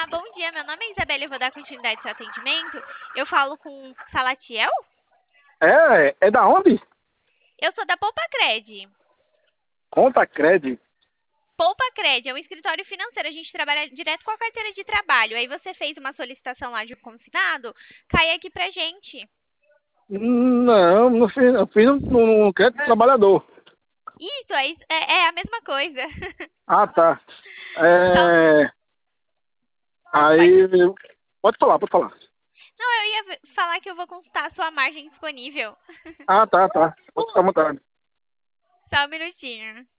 Olá, bom dia. Meu nome é Isabela e eu vou dar continuidade ao seu atendimento. Eu falo com Salatiel? É da onde? Eu sou da Poupa Cred. Conta Cred. Poupa Cred é um escritório financeiro. A gente trabalha direto com a carteira de trabalho. Aí você fez uma solicitação lá de um consignado, cai aqui pra gente. Não, não fiz no crédito do trabalhador. Isso, é a mesma coisa. Ah, tá. Só, É, pode, aí, pode falar, pode falar. não, eu ia falar que eu vou consultar a sua margem disponível. Ah, tá. Pode ficar à vontade. Só um minutinho.